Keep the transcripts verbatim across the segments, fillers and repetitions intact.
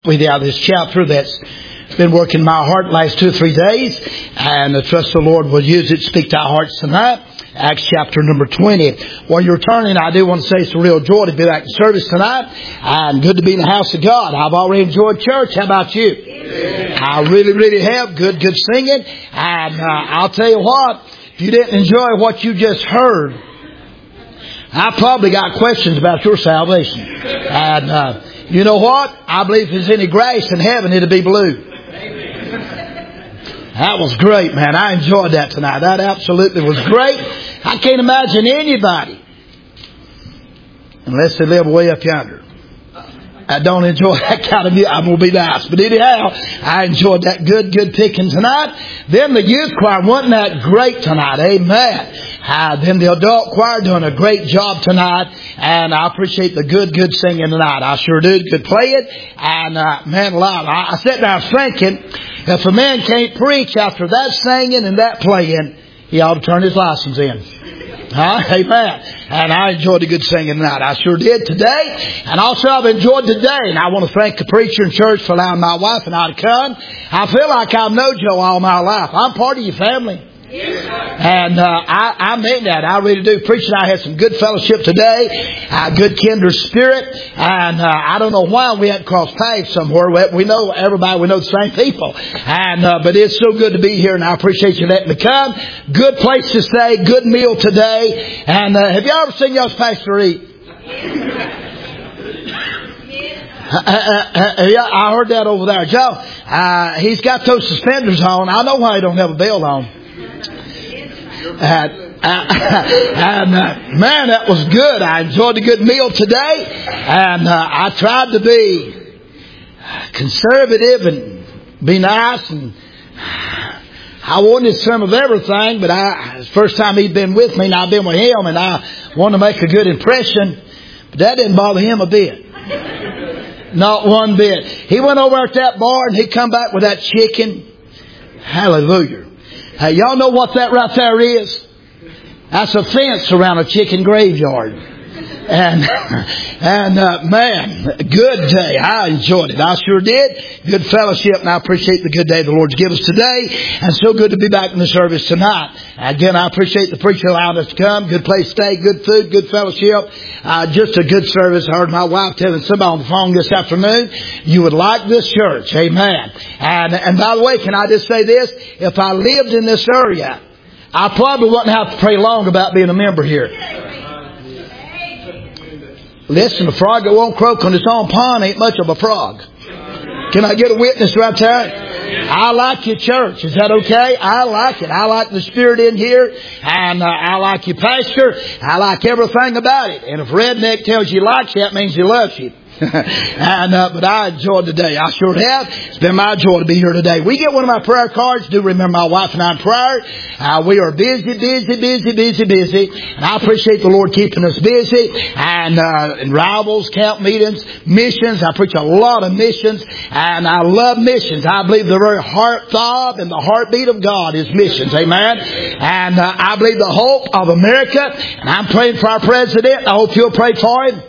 with you out of this chapter that's been working in my heart the last two or three days, and I trust the Lord will use it to speak to our hearts tonight. Acts chapter number twenty. While you're turning, I do want to say it's a real joy to be back in service tonight, and good to be in the house of God. I've already enjoyed church. How about you? Amen. I really, really have. Good, good singing. And uh, I'll tell you what, if you didn't enjoy what you just heard, I probably got questions about your salvation. And uh, you know what? I believe if there's any grass in heaven, it'll be blue. That was great, man. I enjoyed that tonight. That absolutely was great. I can't imagine anybody, unless they live way up yonder, I don't enjoy that kind of music. I'm going to be nice. But anyhow, I enjoyed that good, good picking tonight. Then the youth choir, wasn't that great tonight? Amen. Uh, then the adult choir doing a great job tonight. And I appreciate the good, good singing tonight. I sure do. Good playing. And, uh, man, alive. I, I sat there thinking, if a man can't preach after that singing and that playing, he ought to turn his license in. Huh? Amen. And I enjoyed the good singing tonight. I sure did today. And also I've enjoyed today. And I want to thank the preacher and church for allowing my wife and I to come. I feel like I've known Joe all my life. I'm part of your family. Yes, and uh, I, I mean that. I really do. Preacher and I had some good fellowship today. Uh, good kindred spirit. And uh, I don't know why we hadn't crossed paths somewhere. We know everybody. We know the same people. And uh, but it's so good to be here. And I appreciate you letting me come. Good place to stay. Good meal today. And uh, have you ever seen y'all's pastor eat? Uh, uh, uh, yeah, I heard that over there. Joe, uh, he's got those suspenders on. I know why he don't have a belt on. Uh, uh, and uh, man, that was good. I enjoyed a good meal today, and uh, I tried to be conservative and be nice, and I wanted some of everything. But I, it's the first time he'd been with me, and I've been with him, and I wanted to make a good impression. But that didn't bother him a bit, not one bit. He went over at that bar, and he come back with that chicken. Hallelujah. Hey, y'all know what that right there is? That's a fence around a chicken graveyard. And, and, uh, man, good day. I enjoyed it. I sure did. Good fellowship, and I appreciate the good day the Lord's given us today. And so good to be back in the service tonight. Again, I appreciate the preacher allowing us to come. Good place to stay, good food, good fellowship. Uh, just a good service. I heard my wife telling somebody on the phone this afternoon, you would like this church. Amen. And, and by the way, can I just say this? If I lived in this area, I probably wouldn't have to pray long about being a member here. Listen, a frog that won't croak on its own pond ain't much of a frog. Can I get a witness right there? I like your church. Is that okay? I like it. I like the spirit in here. And uh, I like your pastor. I like everything about it. And if Redneck tells you he likes you, that means he loves you. and uh, But I enjoyed the day. I sure have. It's been my joy to be here today. We get one of my prayer cards. Do remember my wife and I in prayer. Uh, we are busy, busy, busy, busy, busy. And I appreciate the Lord keeping us busy. And uh, in rivals, camp meetings, missions. I preach a lot of missions. And I love missions. I believe the very heart throb and the heartbeat of God is missions. Amen. And uh, I believe the hope of America. And I'm praying for our president. I hope you'll pray for him.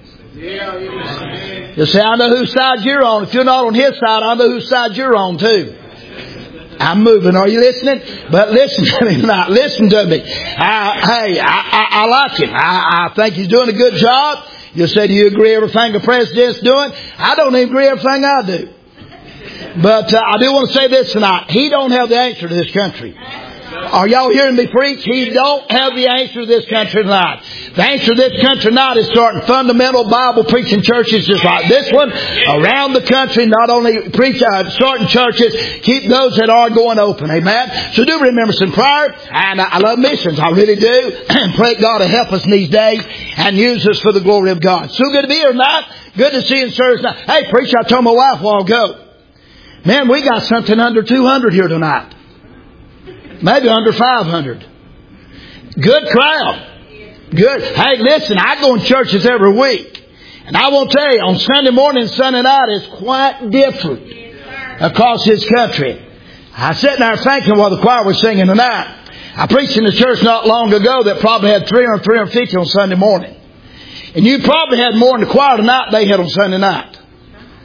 You say, I know whose side you're on. If you're not on his side, I know whose side you're on too. I'm moving. Are you listening? But listen to me tonight. Listen to me. I, hey, I, I, I like him. I, I think he's doing a good job. You say, do you agree everything the president's doing? I don't even agree everything I do. But uh, I do want to say this tonight. He don't have the answer to this country. Are y'all hearing me preach? He don't have the answer to this country tonight. The answer to this country tonight is starting fundamental Bible preaching churches just like this one around the country. Not only preach, uh, starting churches, keep those that are going open. Amen. So do remember some prayer. And I love missions. I really do. And pray God to help us in these days and use us for the glory of God. So good to be here tonight. Good to see you in service tonight. Hey, preacher, I told my wife a while ago, man, we got something under two hundred here tonight. Maybe under five hundred. Good crowd. Good. Hey, listen, I go in churches every week. And I will tell you, on Sunday morning and Sunday night is quite different across this country. I sat there thinking while the choir was singing tonight. I preached in the church not long ago that probably had three hundred, three hundred fifty on Sunday morning. And you probably had more in the choir tonight than they had on Sunday night.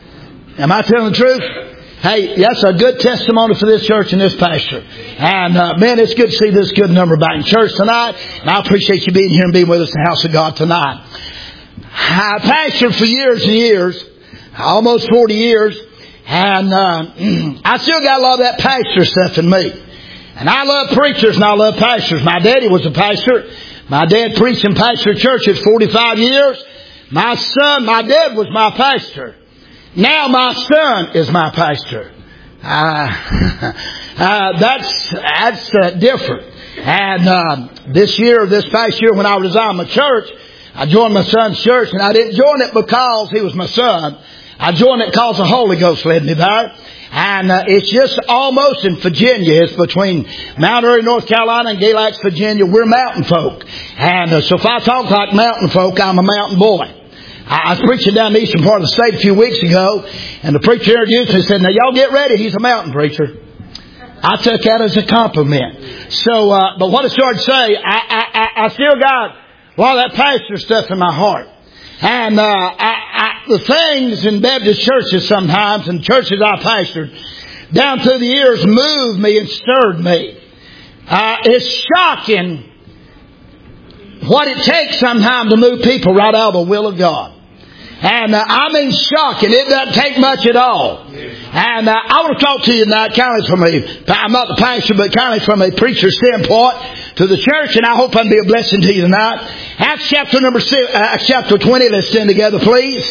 Am I telling the truth? Hey, that's a good testimony for this church and this pastor. And, uh, man, it's good to see this good number back in church tonight. And I appreciate you being here and being with us in the house of God tonight. I pastored for years and years, almost forty years. And, uh, I still got a lot of that pastor stuff in me. And I love preachers and I love pastors. My daddy was a pastor. My dad preached and pastored churches forty-five years. My son, my dad was my pastor. Now my son is my pastor. Uh, uh, that's that's uh, different. And uh, this year, this past year, when I resigned my church, I joined my son's church, and I didn't join it because he was my son. I joined it because the Holy Ghost led me there. And uh, it's just almost in Virginia. It's between Mount Airy, North Carolina, and Galax, Virginia. We're mountain folk. And uh, so if I talk like mountain folk, I'm a mountain boy. I was preaching down the eastern part of the state a few weeks ago, and the preacher introduced me and said, now y'all get ready, he's a mountain preacher. I took that as a compliment. So, uh, but what I started to say, I, I, I still got a lot of that pastor stuff in my heart. And uh, I, I, the things in Baptist churches sometimes, and churches I pastored, down through the years moved me and stirred me. Uh, it's shocking what it takes sometimes to move people right out of the will of God. And uh, I mean shocking. It doesn't take much at all. And uh, I want to talk to you tonight kind of from a, I'm not the pastor, but kind of from a preacher's standpoint to the church. And I hope I can be a blessing to you tonight. Acts chapter number six, uh, Acts chapter twenty. Let's stand together, please.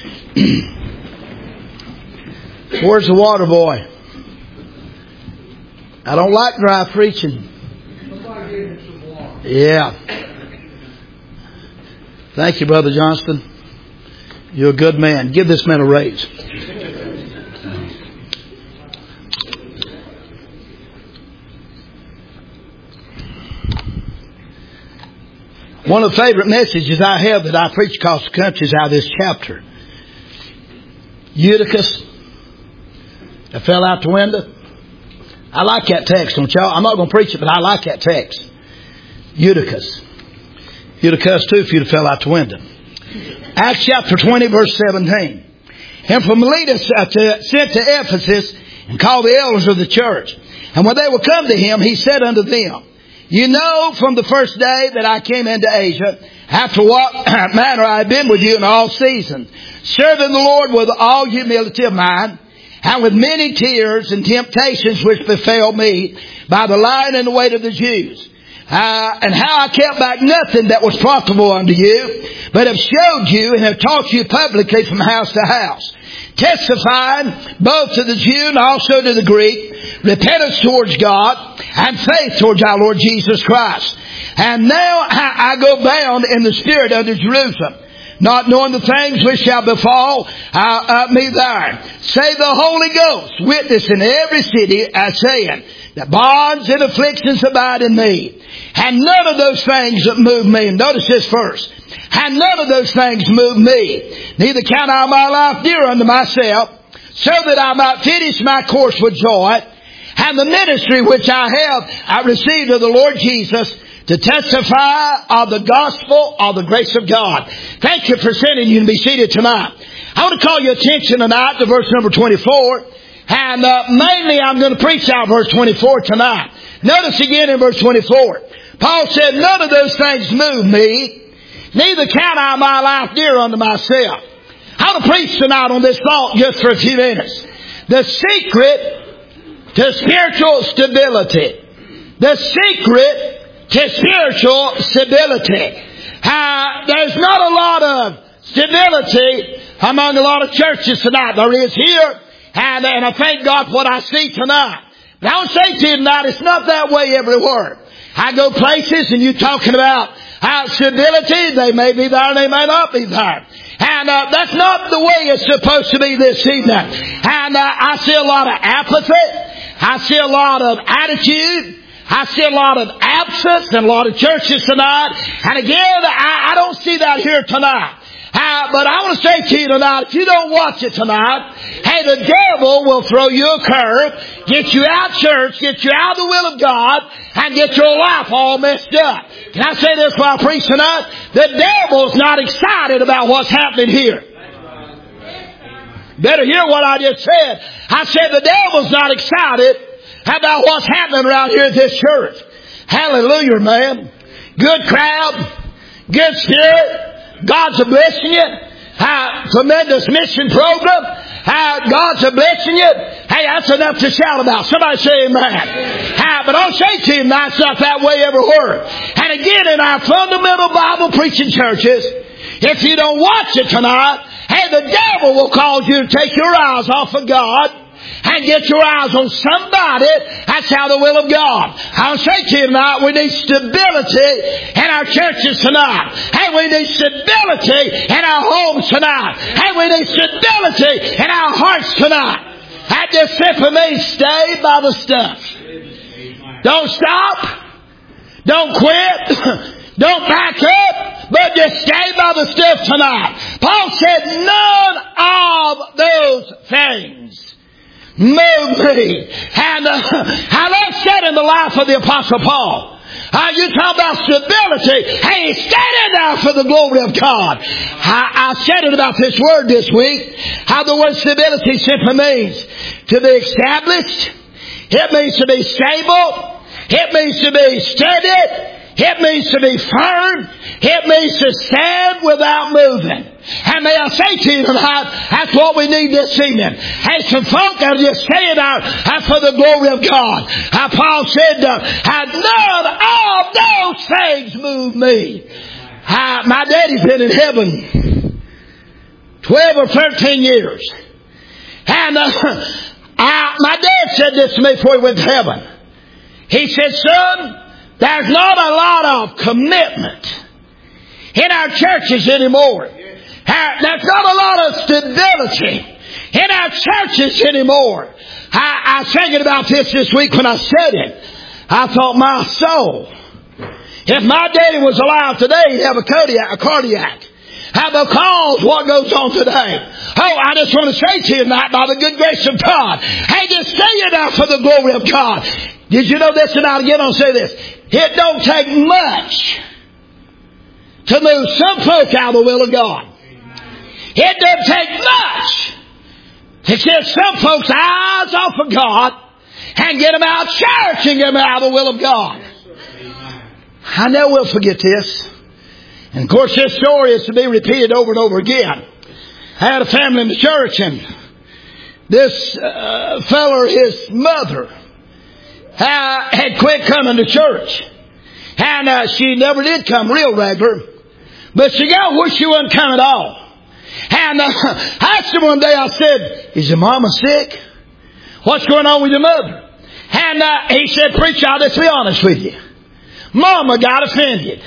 Where's the water boy? I don't like dry preaching. Yeah. Thank you, Brother Johnston. You're a good man. Give this man a raise. One of the favorite messages I have that I preach across the country is out of this chapter. Eutychus that fell out the window. I like that text, don't y'all? I'm not going to preach it, but I like that text. Eutychus. Eutychus too if you'd have fell out the window. Acts chapter twenty, verse seventeen. And from Miletus uh, to, sent to Ephesus and called the elders of the church. And when they were come to him, he said unto them, you know from the first day that I came into Asia, after what manner I have been with you in all seasons, serving the Lord with all humility of mind, and with many tears and temptations which befell me by the lying and the weight of the Jews. Uh, and how I kept back nothing that was profitable unto you, but have showed you and have taught you publicly from house to house, testifying both to the Jew and also to the Greek, repentance towards God and faith towards our Lord Jesus Christ. And now I, I go bound in the Spirit unto Jerusalem, not knowing the things which shall befall uh, uh, me there. Say the Holy Ghost, witness in every city, as saying, that bonds and afflictions abide in me. And none of those things that move me. Notice this first. And none of those things move me. Neither count I my life dear unto myself, so that I might finish my course with joy, and the ministry which I have I received of the Lord Jesus, to testify of the gospel of the grace of God. Thank you for sending you to be seated tonight. I want to call your attention tonight to verse number twenty-four. And uh, mainly I'm going to preach out verse twenty-four tonight. Notice again in verse twenty-four. Paul said, none of those things move me, neither count I my life dear unto myself. I want to preach tonight on this thought just for a few minutes. The secret to spiritual stability. The secret to spiritual stability. Uh, there's not a lot of stability among a lot of churches tonight. There is here. And, and I thank God for what I see tonight. But I want to say to you tonight, it's not that way everywhere. I go places and you're talking about uh, stability. They may be there, they may not be there. And uh, that's not the way it's supposed to be this evening. And uh, I see a lot of apathy. I see a lot of attitude. I see a lot of absence in a lot of churches tonight. And again, I, I don't see that here tonight. Uh, but I want to say to you tonight, if you don't watch it tonight, hey, the devil will throw you a curve, get you out of church, get you out of the will of God, and get your life all messed up. Can I say this while I preach tonight? The devil's not excited about what's happening here. Better hear what I just said. I said the devil's not excited about what's happening around here at this church. Hallelujah, man. Good crowd. Good spirit. God's a blessing you. How tremendous mission program. How God's a blessing you. Hey, that's enough to shout about. Somebody say amen. How, but I'll say to you, now it's not that way everywhere. And again, in our fundamental Bible preaching churches, if you don't watch it tonight, hey, the devil will cause you to take your eyes off of God and get your eyes on somebody. That's how the will of God. I'll say to you tonight, we need stability in our churches tonight. Hey, we need stability in our homes tonight. Hey, we need stability in our hearts tonight. That just simply means stay by the stuff. Don't stop. Don't quit. Don't back up, but just stay by the stuff tonight. Paul said, none of those things move me. And uh, how that's said in the life of the Apostle Paul. Uh, you talk about stability. Hey, he's standing there for the glory of God. I, I said it about this word this week. How the word stability simply means to be established. It means to be stable. It means to be steady. It means to be firm. It means to stand without moving. And may I say to you tonight, that's what we need this evening. Hey, some folk that are just staying out for the glory of God. How Paul said, uh, none of those things move me. Uh, my daddy's been in heaven twelve or thirteen years. And uh, I, my dad said this to me before he went to heaven. He said, son, there's not a lot of commitment in our churches anymore. There's not a lot of stability in our churches anymore. I, I was thinking about this this week when I said it. I thought, my soul, if my daddy was alive today, he'd have a cardiac. A cardiac. How because what goes on today? Oh, I just want to say to you tonight, by the good grace of God, hey, just say it out for the glory of God. Did you know this? And I'll again I'll say this. It don't take much to move some folk out of the will of God. It doesn't take much to get some folks' eyes off of God and get them out of church and get them out of the will of God. I never will forget this. And of course this story is to be repeated over and over again. I had a family in the church, and this uh, feller, his mother, uh, had quit coming to church. And uh, she never did come real regular. But she got where she wasn't coming at all. And uh, I asked her one day, I said, is your mama sick? What's going on with your mother? And uh, he said, preacher, I'll just be honest with you. Mama got offended.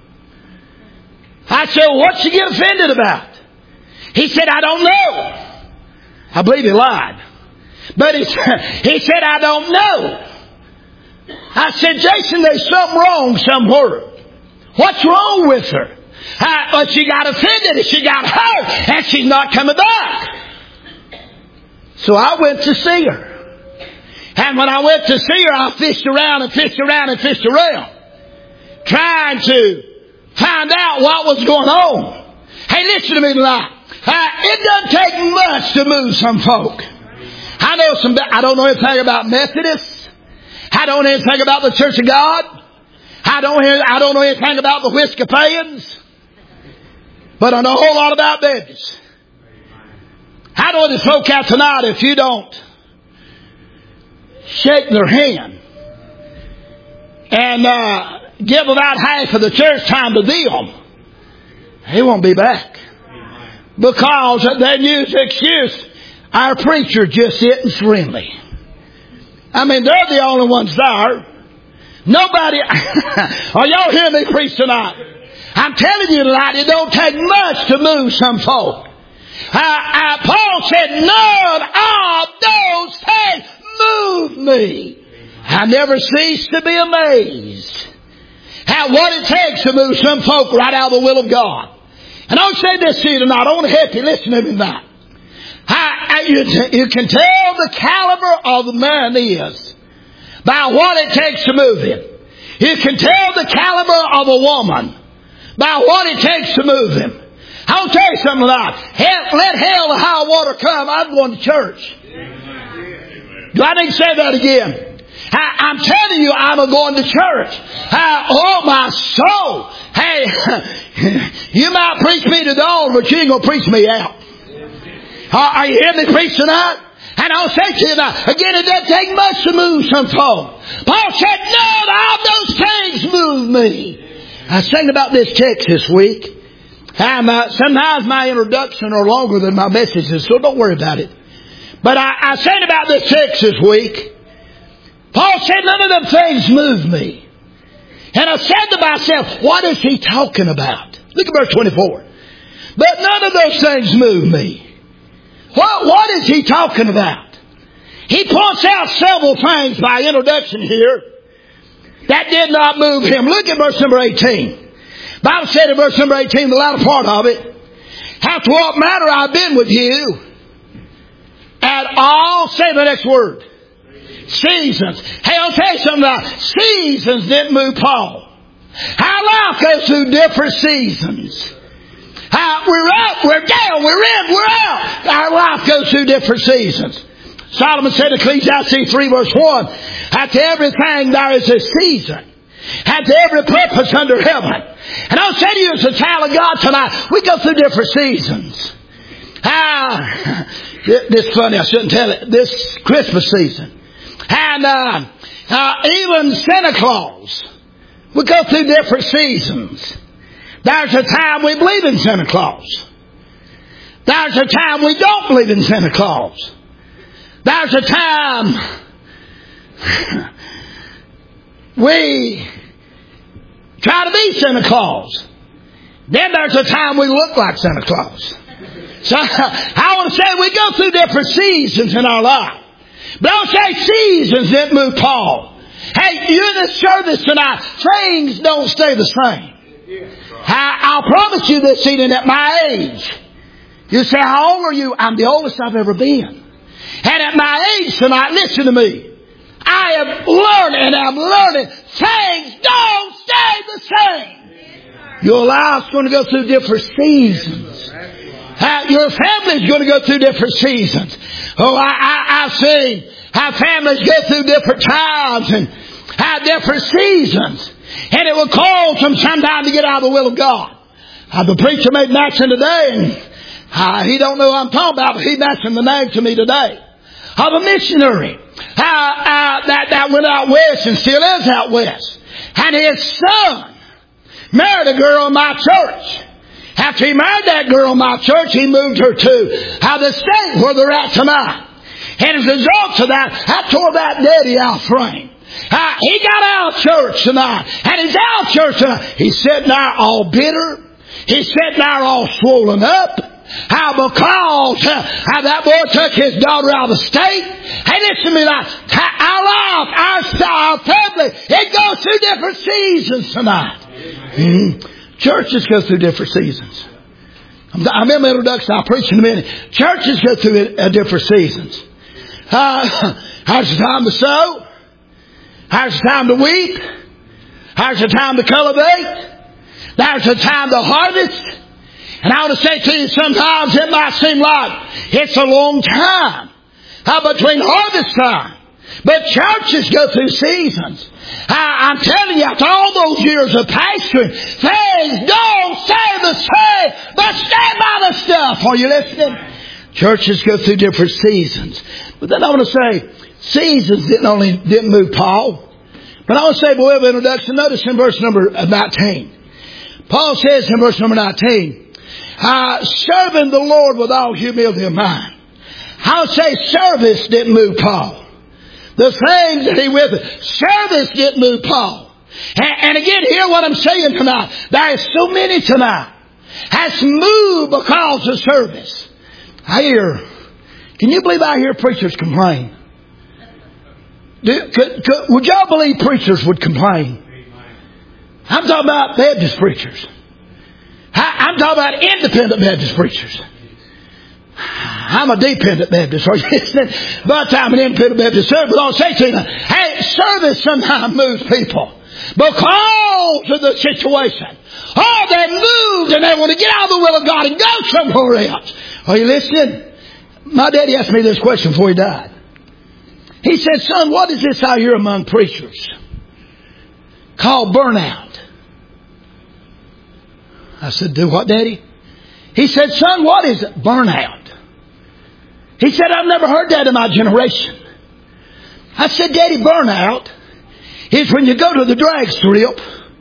I said, well, what'd she get offended about? He said, I don't know. I believe he lied. But he, he said, I don't know. I said, Jason, there's something wrong somewhere. What's wrong with her? Uh, but she got offended and she got hurt and she's not coming back. So I went to see her. And when I went to see her, I fished around and fished around and fished around, trying to find out what was going on. Hey, listen to me tonight. Uh, it doesn't take much to move some folk. I know some. I don't know anything about Methodists. I don't know anything about the Church of God. I don't. I don't know anything about the Episcopalians. But I know a whole lot about Baptists. I know this folk out tonight, if you don't shake their hand and uh, give about half of the church time to them, they won't be back. Because they use the excuse, our preacher just isn't friendly. I mean, they're the only ones there. Nobody, are y'all hearing me preach tonight? I'm telling you tonight, it don't take much to move some folk. Uh, uh, Paul said, none of those things move me. I never cease to be amazed at what it takes to move some folk right out of the will of God. And I'll say this to you tonight. I want to help you. Listen to me tonight. I, I, you, you can tell the caliber of the man is by what it takes to move him. You can tell the caliber of a woman by what it takes to move him. Uh, I'll tell you something tonight. Hell, let hell or high water come, I'm going to church. Do I need to say that again? I, I'm telling you, I'm going to church. I, oh, my soul. Hey, you might preach me to dawn, but you ain't going to preach me out. Are, are you hearing me preach tonight? And I'll say to you now, again, it doesn't take much to move some folk. Paul said, none of those things move me. I was thinking about this text this week. And, uh, sometimes my introduction are longer than my messages, so don't worry about it. But I, I said about this text this week. Paul said, none of them things move me. And I said to myself, what is he talking about? Look at verse twenty-four. But none of those things move me. What, what is he talking about? He points out several things by introduction here that did not move him. Look at verse number eighteen. The Bible said in verse number eighteen, the latter part of it, after what matter I've been with you at all, say the next word. Seasons. Hey, I'll tell you something about seasons didn't move Paul. Our life goes through different seasons. How we're up, we're down, we're in, we're out. Our life goes through different seasons. Solomon said in Ecclesiastes three verse one, after everything there is a season. After every purpose under heaven. And I'll say to you as a child of God tonight, we go through different seasons. Ah, this is funny, I shouldn't tell it. This Christmas season. And uh, uh, even Santa Claus. We go through different seasons. There's a time we believe in Santa Claus. There's a time we don't believe in Santa Claus. There's a time we try to be Santa Claus. Then there's a time we look like Santa Claus. So I want to say we go through different seasons in our life. But I'll say seasons didn't move Paul. Hey, you're in this service tonight. Things don't stay the same. I, I'll promise you this evening at my age. You say, how old are you? I'm the oldest I've ever been. And at my age tonight, listen to me. I am learning and I'm learning. Things don't stay the same. Your life's going to go through different seasons. Uh, your family's going to go through different seasons. Oh, I, I, I've seen how families go through different times and how different seasons. And it will cause them sometime to get out of the will of God. Uh, the preacher made mention today, and uh, he don't know what I'm talking about, but he mentioned the name to me today of a missionary uh, uh, that, that went out west and still is out west. And his son married a girl in my church. After he married that girl in my church, he moved her to uh, the state where they're at tonight. And as a result of that, I tore that daddy out frame. Uh, he got out of church tonight. And he's out of church tonight. He's sitting there all bitter. He's sitting there all swollen up. How because uh, how that boy took his daughter out of the state. Hey, listen to me now. Our life, our, our family, it goes through different seasons tonight. Mm-hmm. Churches go through different seasons. I'm in my introduction. I'll preach in a minute. Churches go through uh, different seasons. Uh, there's a time to sow. There's a time to weep. There's a time to cultivate. There's a time to harvest. And I want to say to you, sometimes it might seem like it's a long time uh, between harvest time. But churches go through seasons. I, I'm telling you, after all those years of pastoring, things don't stay the same, but stay by the stuff. Are you listening? Churches go through different seasons. But then I want to say, seasons didn't only didn't move Paul. But I want to say, by way of introduction, notice in verse number nineteen. Paul says in verse number nineteen, uh, serving the Lord with all humility of mind. I would say service didn't move Paul. The things that he with service didn't move Paul. And, and again, hear what I'm saying tonight. There are so many tonight has moved because of service. I hear, can you believe I hear preachers complain? Do, could, could, would y'all believe preachers would complain? I'm talking about Baptist preachers. I, I'm talking about independent Baptist preachers. I'm a dependent Baptist, but I'm an independent Baptist. But I'll say to you, hey, service sometimes moves people. Because of the situation. Oh, they moved and they want to get out of the will of God and go somewhere else. Are you listening? My daddy asked me this question before he died. He said, son, what is this I hear among preachers called burnout? I said, do what, Daddy? He said, son, what is it? Burnout. He said, I've never heard that in my generation. I said, Daddy, burnout is when you go to the drag strip.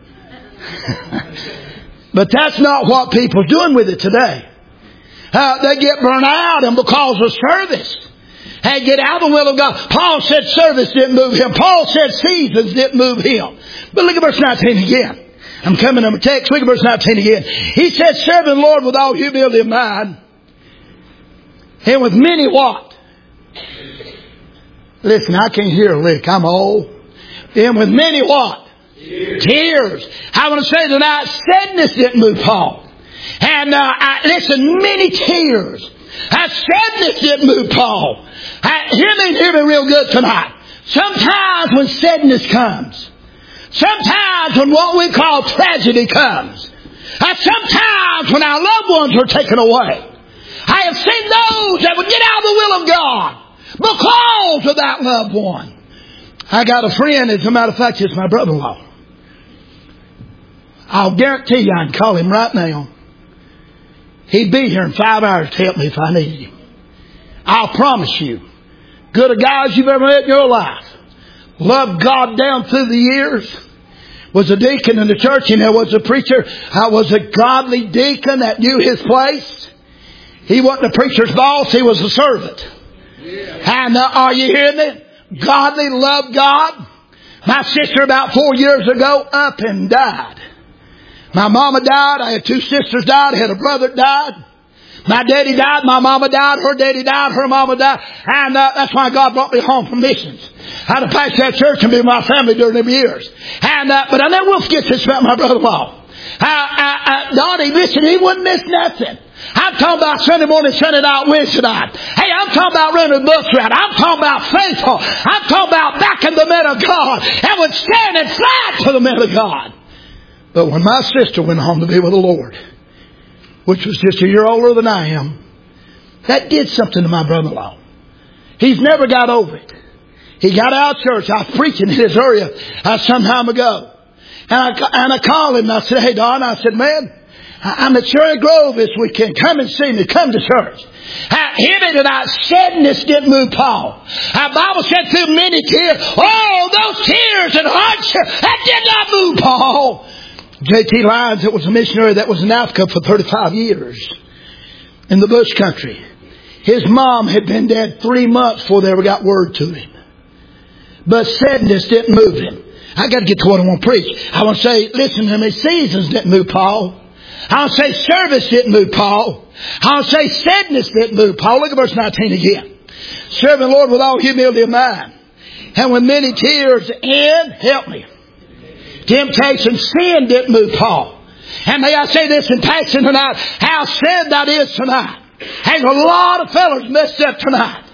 But that's not what people are doing with it today. Uh, they get burnt out and because of service. Hey, get out of the will of God. Paul said service didn't move him. Paul said seasons didn't move him. But look at verse nineteen again. I'm coming to my text. Look at verse nineteen again. He said, serving the Lord with all humility of mind. And with many what? Listen, I can't hear a lick. I'm old. And with many what? Tears. Tears. I want to say tonight, sadness didn't move Paul. And uh, I, listen, many tears. Uh, sadness didn't move Paul. Uh, hear me, hear me real good tonight. Sometimes when sadness comes, sometimes when what we call tragedy comes, uh, sometimes when our loved ones are taken away, I have seen those that would get out of the will of God because of that loved one. I got a friend, as a matter of fact, it's my brother-in-law. I'll guarantee you I can call him right now. He'd be here in five hours to help me if I needed him. I'll promise you. Good a guys you've ever met in your life. Loved God down through the years. Was a deacon in the church and there was a preacher. I was a godly deacon that knew his place. He wasn't the preacher's boss. He was a servant. Yeah. And uh, are you hearing me? Godly, loved God. My sister about four years ago up and died. My mama died. I had two sisters died. I had a brother that died. My daddy died. My mama died. Her daddy died. Her mama died. And uh, that's why God brought me home from missions. I had to pastor that church and be with my family during them years. And uh, but I never will forget this about my brother-in-law. Uh, uh, uh, Donnie, listen, he wouldn't miss nothing. I'm talking about Sunday morning, Sunday night, Wednesday night. Hey, I'm talking about running the books route. I'm talking about faithful. I'm talking about backing the men of God. And would stand and fight for the men of God. But when my sister went home to be with the Lord, which was just a year older than I am, that did something to my brother-in-law. He's never got over it. He got out of church. I was preaching in his area uh, some time ago. And I, and I called him and I said, hey, Don, I said, man, I'm at Cherry Grove this weekend. Come and see me. Come to church. I, hear me tonight. Sadness didn't move Paul. The Bible said through many tears. Oh, those tears and hardship, that did not move Paul. J T Lyons, that was a missionary that was in Africa for thirty-five years in the bush country. His mom had been dead three months before they ever got word to him. But sadness didn't move him. I got to get to what I want to preach. I want to say, listen to me, seasons didn't move Paul. I want to say service didn't move Paul. I want to say sadness didn't move Paul. Look at verse nineteen again. Serving the Lord with all humility of mind. And with many tears and, help me, temptation, sin didn't move Paul. And may I say this in passing tonight, how sad that is tonight. There's a lot of fellas messed up tonight.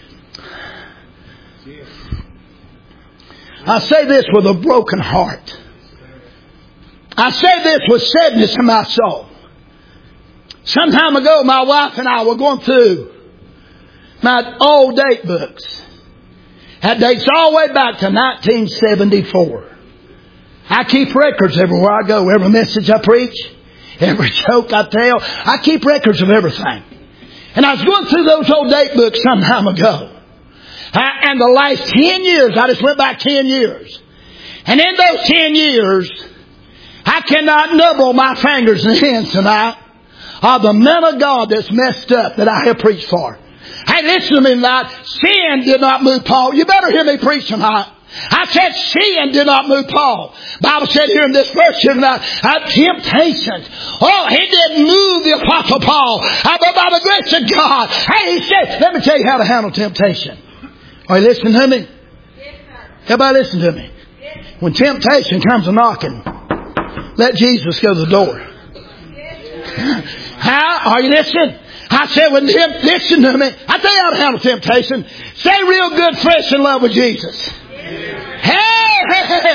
I say this with a broken heart. I say this with sadness in my soul. Some time ago, my wife and I were going through my old date books. That dates all the way back to nineteen seventy-four. I keep records everywhere I go. Every message I preach, every joke I tell, I keep records of everything. And I was going through those old date books some time ago. And the last ten years, I just went back ten years. And in those ten years, I cannot nibble my fingers and hands tonight of the men of God that's messed up that I have preached for. Hey, listen to me tonight. Sin did not move Paul. You better hear me preach tonight. I said sin did not move Paul. Bible said here in this verse here tonight, uh, temptations. Oh, he didn't move the Apostle Paul. Uh, but by the grace of God. Hey, he said, let me tell you how to handle temptation. Are you listening to me? Yes, sir. Everybody listen to me. Yes. When temptation comes a knocking, let Jesus go to the door. Yes. How? Are you listening? I said, when temp- listen to me. I tell you how to handle temptation. Stay real good, fresh in love with Jesus. Hey, hey, hey.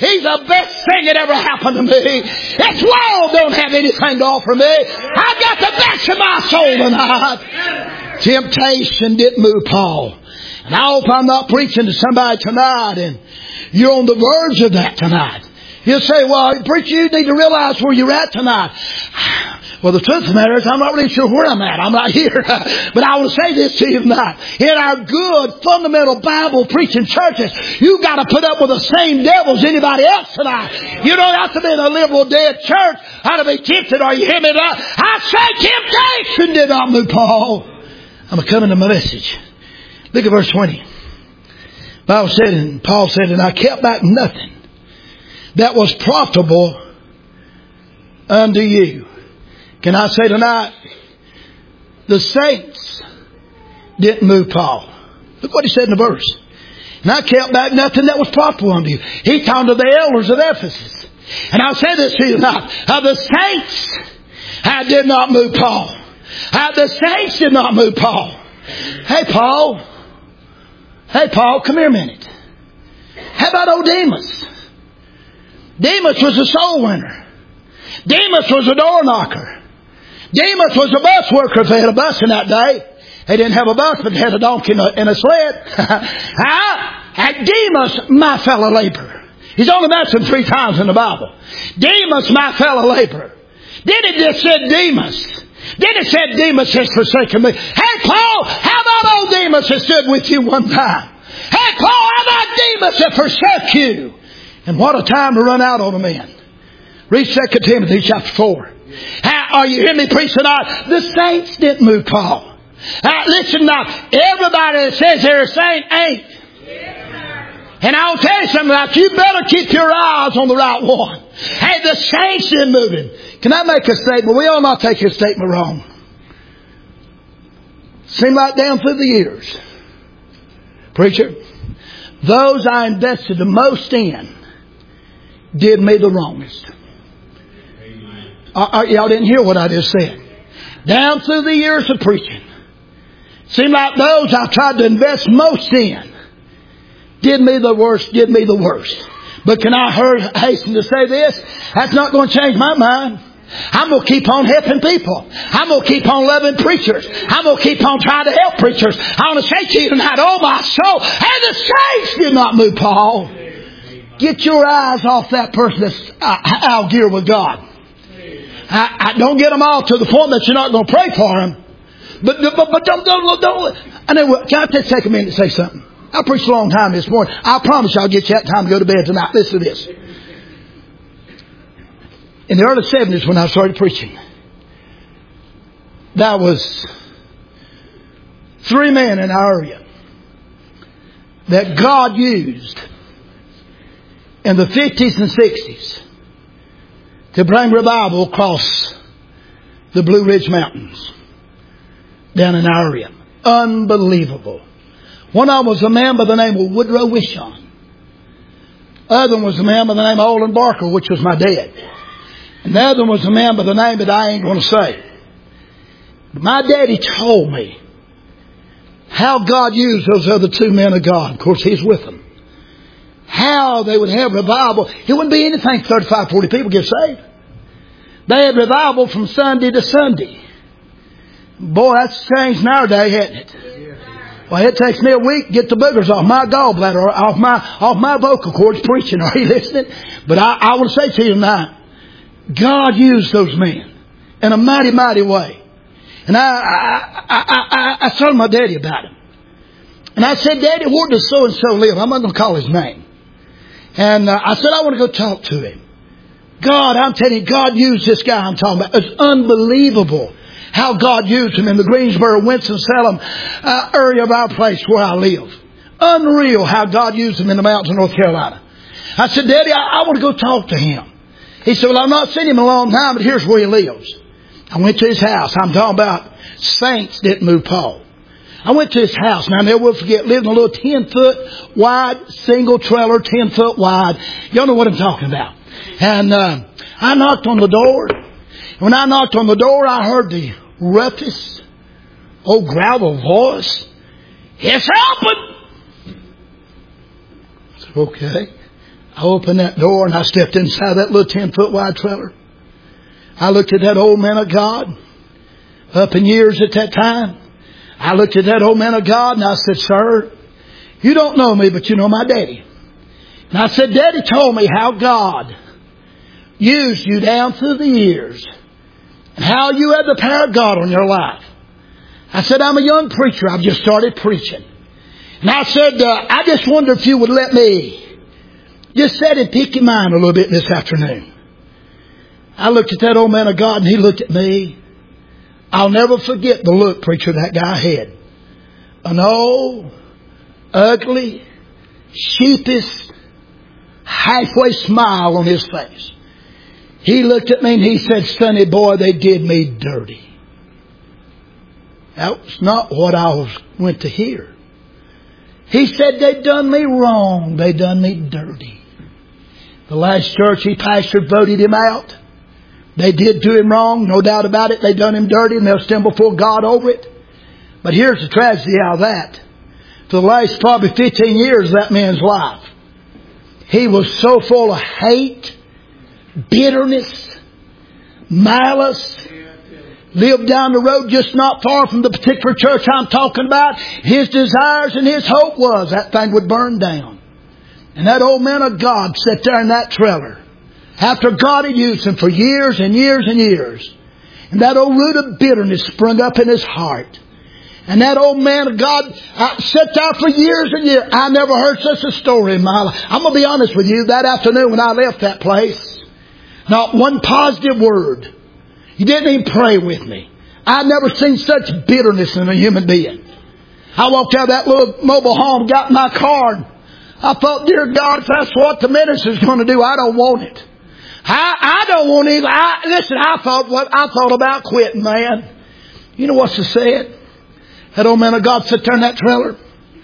He's the best thing that ever happened to me. This world don't have anything to offer me. I got the best of my soul tonight. Temptation didn't move Paul. And I hope I'm not preaching to somebody tonight and you're on the verge of that tonight. You'll say, well, preacher, you need to realize where you're at tonight. Well, the truth of the matter is I'm not really sure where I'm at. I'm right here. But I will say this to you tonight. In our good, fundamental Bible preaching churches, you've got to put up with the same devil as anybody else tonight. You don't have to be in a liberal dead church. How to be tempted. Are you hearing me tonight? I say temptation did not move Paul. I'm coming to my message. Look at verse twenty. The Bible said, and Paul said, and I kept back nothing that was profitable unto you. Can I say tonight, the saints didn't move Paul. Look what he said in the verse. And I kept back nothing that was profitable unto you. He talked to the elders of Ephesus. And I'll say this to you tonight. Uh, the saints uh, did not move Paul. Uh, the saints did not move Paul. Hey, Paul. Hey, Paul, come here a minute. How about old Demas? Demas was a soul winner. Demas was a door knocker. Demas was a bus worker if they had a bus in that day. They didn't have a bus, but they had a donkey and a, and a sled. I, Demas, my fellow laborer. He's only mentioned three times in the Bible. Demas, my fellow laborer. Then it just said Demas. Then it said Demas has forsaken me. Hey, Paul, how about old Demas that stood with you one time? Hey, Paul, how about Demas that forsook you? And what a time to run out on a man. Read Second Timothy chapter four. How, are you hearing me preach tonight? The saints didn't move Paul. Now, listen now. Everybody that says they're a saint ain't. And I'll tell you something like you better keep your eyes on the right one. Hey, the saints didn't move him. Can I make a statement? We all not take his statement wrong. Seemed like down through the years, preacher, those I invested the most in did me the wrongest. Uh, y'all didn't hear what I just said. Down through the years of preaching, seemed like those I tried to invest most in did me the worst, did me the worst. But can I hurry, hasten to say this? That's not going to change my mind. I'm going to keep on helping people. I'm going to keep on loving preachers. I'm going to keep on trying to help preachers. I want to say to you tonight, oh my soul, and the saints did not move Paul. Get your eyes off that person that's uh, out gear with God. I, I don't get them all to the point that you're not going to pray for them. But, but, but don't, don't, don't. I know, can I just take a minute to say something? I preached a long time this morning. I promise you I'll get you that time to go to bed tonight. Listen to this. In the early seventies when I started preaching, there was three men in our area that God used in the fifties and sixties to bring revival across the Blue Ridge Mountains down in our area. Unbelievable. One of them was a man by the name of Woodrow Wishon. Other one was a man by the name of Olin Barker, which was my dad. And the other one was a man by the name that I ain't going to say. But my daddy told me how God used those other two men of God. Of course, he's with them. How they would have revival. It wouldn't be anything thirty-five, forty people get saved. They had revival from Sunday to Sunday. Boy, that's changed nowadays, hasn't it? Well, it takes me a week to get the boogers off my gallbladder, off my off my vocal cords preaching. Are you listening? But I, I want to say to you tonight, God used those men in a mighty, mighty way. And I I, I, I, I told my daddy about him. And I said, Daddy, where does so-and-so live? I'm not going to call his name. And uh, I said, I want to go talk to him. God, I'm telling you, God used this guy I'm talking about. It's unbelievable how God used him in the Greensboro, Winston-Salem uh, area of our place where I live. Unreal how God used him in the mountains of North Carolina. I said, Daddy, I, I want to go talk to him. He said, well, I've not seen him in a long time, but here's where he lives. I went to his house. I'm talking about saints didn't move Paul. I went to his house. Now, I never will forget, lived in a little ten-foot wide, single trailer, ten-foot wide. Y'all know what I'm talking about. And uh, I knocked on the door. When I knocked on the door, I heard the roughest, old gravel voice. It's open! I said, okay. I opened that door and I stepped inside that little ten foot wide trailer. I looked at that old man of God, up in years at that time. I looked at that old man of God and I said, sir, you don't know me, but you know my daddy. And I said, Daddy told me how God used you down through the years and how you had the power of God on your life. I said, I'm a young preacher. I've just started preaching. And I said, uh, I just wonder if you would let me just sit and pick your mind a little bit this afternoon. I looked at that old man of God and he looked at me. I'll never forget the look, preacher, that guy had. An old, ugly, sheepish, halfway smile on his face. He looked at me and he said, Sonny boy, they did me dirty. That was not what I was went to hear. He said, they done me wrong. They done me dirty. The last church he pastored voted him out. They did do him wrong, no doubt about it. They done him dirty and they'll stand before God over it. But here's the tragedy out of that. For the last probably fifteen years of that man's life, he was so full of hate, bitterness, malice. Lived down the road just not far from the particular church I'm talking about. His desires and his hope was that thing would burn down. And that old man of God sat there in that trailer after God had used him for years and years and years. And that old root of bitterness sprung up in his heart. And that old man of God uh, sat there for years and years. I never heard such a story in my life. I'm going to be honest with you. That afternoon when I left that place, not one positive word. He didn't even pray with me. I've never seen such bitterness in a human being. I walked out of that little mobile home, got in my car, and I thought, dear God, if that's what the minister's going to do, I don't want it. I, I don't want it. I, listen, I thought what I thought about quitting, man. You know what's said? That old man of God sat there in that trailer.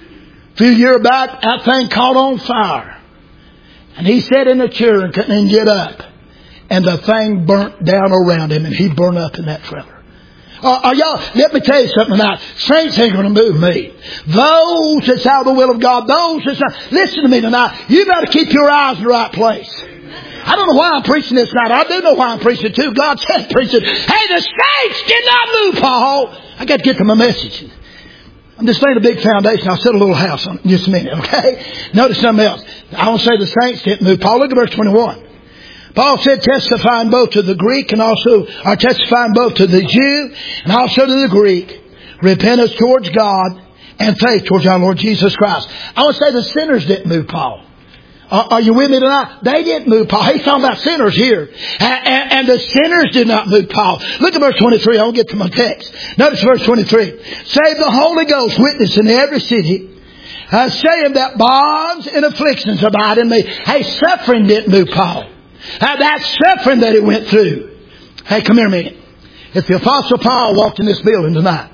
A few years back, that thing caught on fire. And he sat in a chair and couldn't even get up. And the thing burnt down around him and he burned up in that trailer. Uh, are y'all, let me tell you something tonight. Saints ain't going to move me. Those that's out of the will of God, those that's not, listen to me tonight. You got to keep your eyes in the right place. I don't know why I'm preaching this night. I do know why I'm preaching too. God said preaching. Hey, the saints did not move, Paul. I got to get to my message. I'm just laying a big foundation. I'll set a little house on it in just a minute, okay? Notice something else. I want to say the saints didn't move. Paul, look at verse twenty-one. Paul said, testifying both to the Greek and also, or testifying both to the Jew and also to the Greek, repentance towards God and faith towards our Lord Jesus Christ. I want to say the sinners didn't move Paul. Are, are you with me tonight? They didn't move Paul. He's talking about sinners here. And, and, and the sinners did not move Paul. Look at verse twenty-three. I'll get to my text. Notice verse twenty-three. Save the Holy Ghost witness in every city, uh, saying that bonds and afflictions abide in me. Hey, suffering didn't move Paul. Uh, that suffering that he went through. Hey, come here a minute. If the Apostle Paul walked in this building tonight.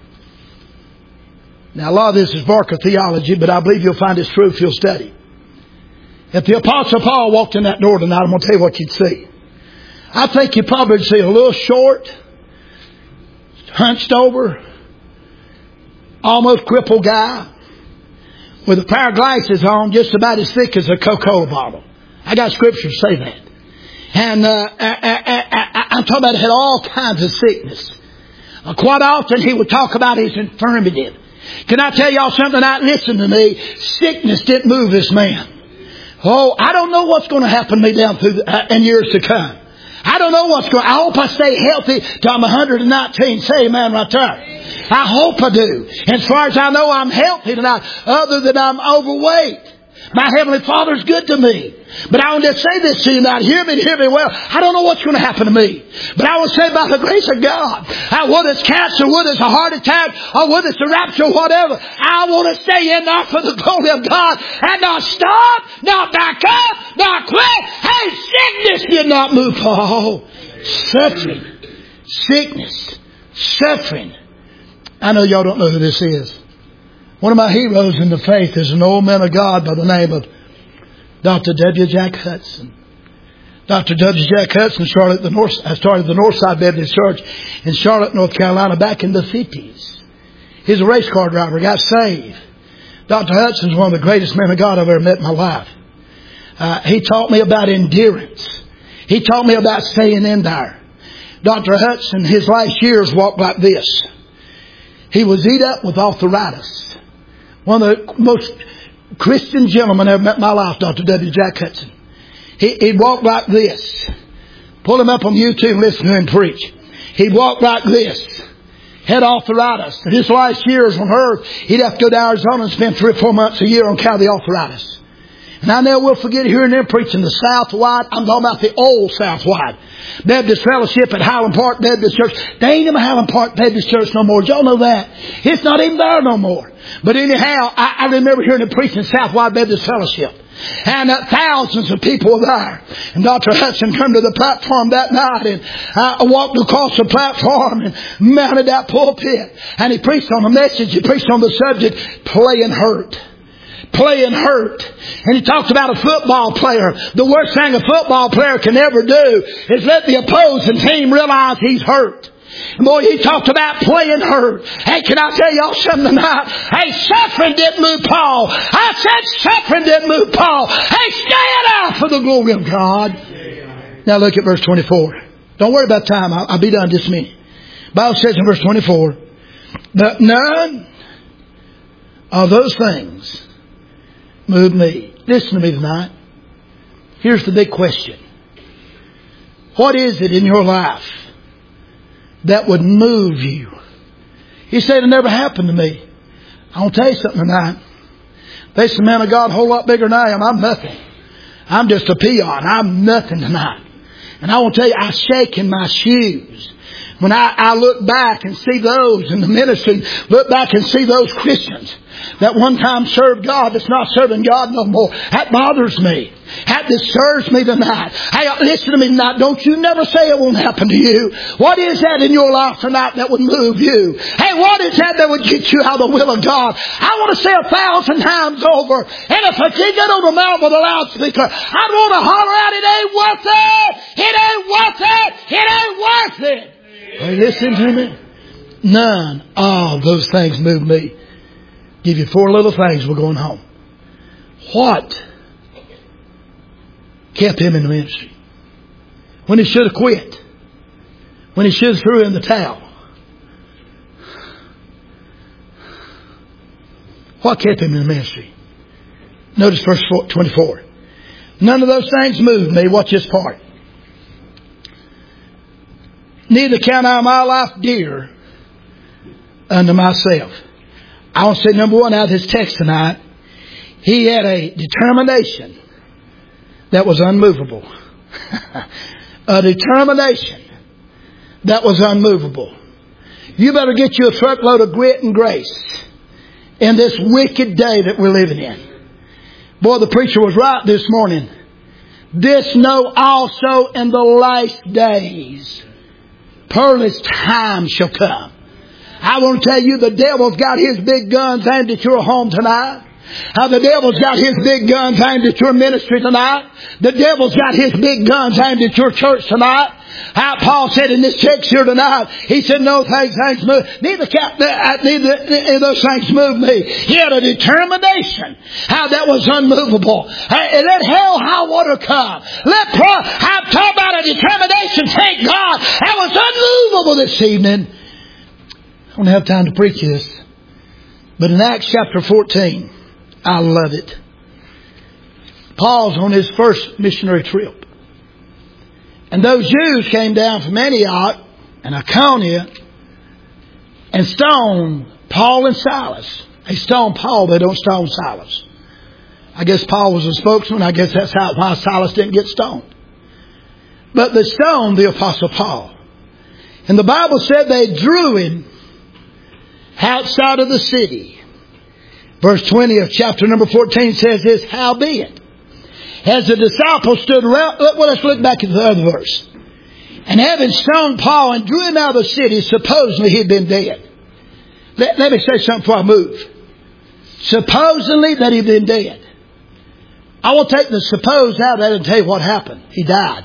Now, a lot of this is Barker theology, but I believe you'll find it's true if you'll study. If the Apostle Paul walked in that door tonight, I'm going to tell you what you'd see. I think you'd probably see a little short, hunched over, almost crippled guy with a pair of glasses on just about as thick as a Coca-Cola bottle. I got scriptures say that. And uh, I, I, I, I'm talking about he had all kinds of sickness. Uh, quite often he would talk about his infirmity. Can I tell y'all something tonight? Listen to me. Sickness didn't move this man. Oh, I don't know what's going to happen to me down through the, uh, in years to come. I don't know what's going. I hope I stay healthy till I'm one hundred nineteen. Say amen right there. I hope I do. As far as I know, I'm healthy tonight, other than I'm overweight. My Heavenly Father's good to me. But I want to say this to you now. Hear me, hear me well. I don't know what's going to happen to me. But I will say by the grace of God, uh, whether it's cancer, whether it's a heart attack, or whether it's a rapture, whatever, I want to stay in there for the glory of God and not stop, not back up, not quit. Hey, sickness did not move Paul. Suffering. Sickness. Suffering. I know y'all don't know who this is. One of my heroes in the faith is an old man of God by the name of Doctor W. Jack Hudson. Doctor W. Jack Hudson started the North, started the Northside Baptist Church in Charlotte, North Carolina back in the fifties. He's a race car driver, got saved. Doctor Hudson is one of the greatest men of God I've ever met in my life. Uh, he taught me about endurance. He taught me about staying in there. Doctor Hudson, his last years walked like this. He was eat up with arthritis. One of the most Christian gentlemen I ever met in my life, Doctor W. Jack Hudson. He, he'd walk like this. Pull him up on YouTube and listen to him preach. He'd walk like this. Had arthritis. His last years on earth, he'd have to go to Arizona and spend three or four months a year on account of the arthritis. And I never will forget hearing them preaching the Southwide. I'm talking about the old Southwide Baptist Fellowship at Highland Park Baptist Church. They ain't in Highland Park Baptist Church no more. Did y'all know that? It's not even there no more. But anyhow, I, I remember hearing them preaching Southwide Baptist Fellowship. And uh, thousands of people were there. And Doctor Hudson came to the platform that night, and I walked across the platform and mounted that pulpit. And he preached on the message. He preached on the subject, playing hurt. Playing hurt. And he talked about a football player. The worst thing a football player can ever do is let the opposing team realize he's hurt. And boy, he talked about playing hurt. Hey, can I tell y'all something tonight? Hey, suffering didn't move Paul. I said suffering didn't move Paul. Hey, stand out for the glory of God. Now look at verse twenty-four. Don't worry about time. I'll, I'll be done just a minute. The Bible says in verse twenty-four, but none of those things move me. Listen to me tonight. Here's the big question. What is it in your life that would move you? You say, it never happened to me. I want to tell you something tonight. There's a man of God a whole lot bigger than I am. I'm nothing. I'm just a peon. I'm nothing tonight. And I want to tell you, I shake in my shoes when I, I look back and see those in the ministry, look back and see those Christians that one time served God that's not serving God no more. That bothers me. That disturbs me tonight. Hey, listen to me tonight. Don't you never say it won't happen to you. What is that in your life tonight that would move you? Hey, what is that that would get you out of the will of God? I want to say a thousand times over. And if I could get on the mountain with a loudspeaker, I'd want to holler out, it ain't worth it. It ain't worth it. It ain't worth it. Hey, listen to me. None of those things move me. Give you four little things. We're going home. What kept him in the ministry? When he should have quit. When he should have threw in the towel. What kept him in the ministry? Notice verse twenty-four. None of those things moved me. Watch this part. Neither count I my life dear unto myself. I want to say number one out of this text tonight. He had a determination that was unmovable. A determination that was unmovable. You better get you a truckload of grit and grace in this wicked day that we're living in. Boy, the preacher was right this morning. This know also in the last days, perilous times shall come. I want to tell you, the devil's got his big guns aimed at your home tonight. How the devil's got his big guns aimed at your ministry tonight. The devil's got his big guns aimed at your church tonight. How Paul said in this text here tonight, he said, no things, things move. Neither, neither those things move me. He had a determination. How that was unmovable. And let hell, high water come. Let pro- I'm talking about a determination. Thank God. That was unmovable this evening. I don't have time to preach this. But in Acts chapter fourteen, I love it. Paul's on his first missionary trip. And those Jews came down from Antioch and Iconium and stoned Paul and Silas. They stoned Paul, they don't stone Silas. I guess Paul was a spokesman. I guess that's how why Silas didn't get stoned. But they stoned the Apostle Paul. And the Bible said they drew him outside of the city. Verse twenty of chapter number fourteen says this, howbeit, as the disciples stood around, well, let's look back at the other verse. And having stoned Paul and drew him out of the city, supposedly he'd been dead. Let, let me say something before I move. Supposedly that he'd been dead. I will take the suppose out of that and tell you what happened. He died.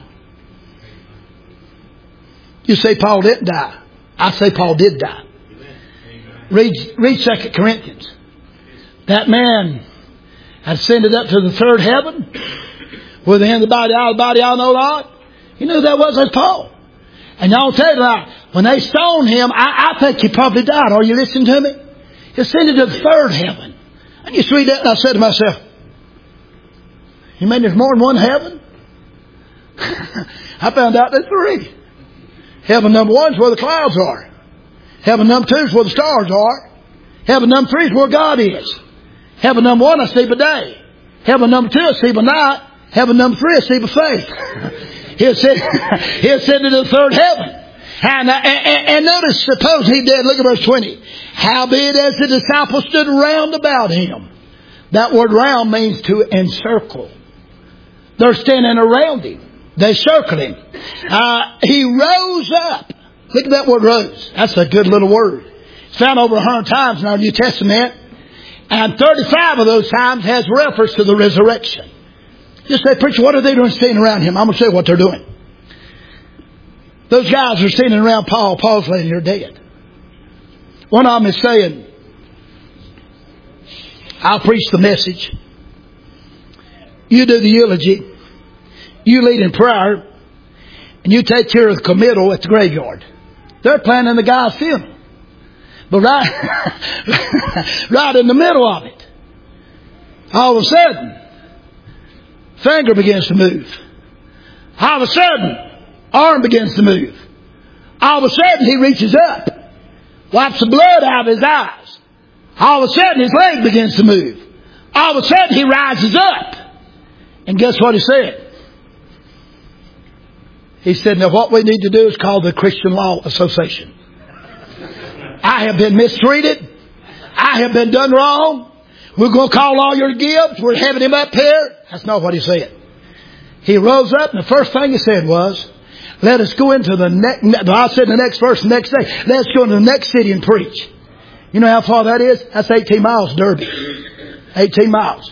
You say Paul didn't die. I say Paul did die. Read, read Second Corinthians. That man had ascended up to the third heaven, With the end of the body, out of the body, I know not. You knew that was. That's Paul. And y'all tell you that when they stoned him, I, I think he probably died. Are you listening to me? He ascended to the third heaven. I used to read that and I said to myself, you mean there's more than one heaven? I found out there's three. Heaven number one is where the clouds are. Heaven number two is where the stars are. Heaven number three is where God is. Heaven number one I see by day. Heaven number two I see by night. Heaven number three I see by faith. He said, he ascended to the third heaven. And, uh, and, and notice, suppose he did. Look at verse twenty. Howbeit as the disciples stood round about him. That word round means to encircle. They're standing around him. They circled him. Uh, he rose up. Look at that word rose. That's a good little word. It's found over a hundred times in our New Testament. And thirty-five of those times has reference to the resurrection. You say, preacher, what are they doing standing around him? I'm going to say what they're doing. Those guys are standing around Paul. Paul's laying here dead. One of them is saying, I'll preach the message. You do the eulogy. You lead in prayer. And you take care of the committal at the graveyard. They're planning the guy's funeral. But right, right in the middle of it, all of a sudden, finger begins to move. All of a sudden, arm begins to move. All of a sudden, he reaches up, wipes the blood out of his eyes. All of a sudden, his leg begins to move. All of a sudden, he rises up. And guess what he said? He said, now what we need to do is call the Christian Law Association. I have been mistreated. I have been done wrong. We're going to call all your gifts. We're having him up here. That's not what he said. He rose up and the first thing he said was, let us go into the next, I said the next verse, the next day, let's go into the next city and preach. You know how far that is? That's eighteen miles, Derby. eighteen miles.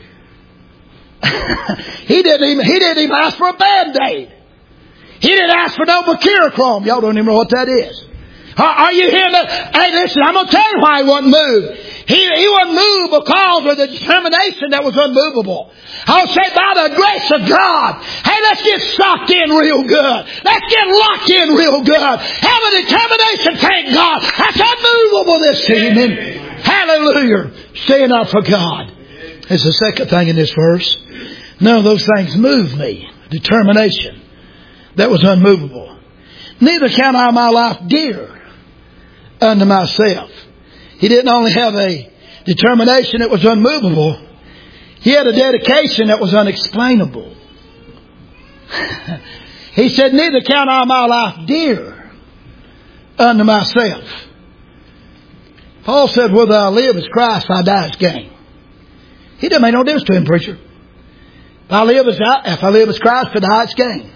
he didn't even, he didn't even ask for a Band-Aid. He didn't ask for no Mercurochrome. Y'all don't even know what that is. Are, are you hearing that? Hey, listen, I'm going to tell you why he wasn't moved. He, he wasn't moved because of the determination that was unmovable. I'll say by the grace of God. Hey, let's get sucked in real good. Let's get locked in real good. Have a determination, thank God. That's unmovable this evening. Hallelujah. Staying up for God. It's the second thing in this verse. None of those things move me. Determination. That was unmovable. Neither count I my life dear unto myself. He didn't only have a determination that was unmovable. He had a dedication that was unexplainable. He said, neither count I my life dear unto myself. Paul said, whether I live as Christ, I die as gain. He didn't make no difference to him, preacher. If I live as, if I live as Christ, I die as gain.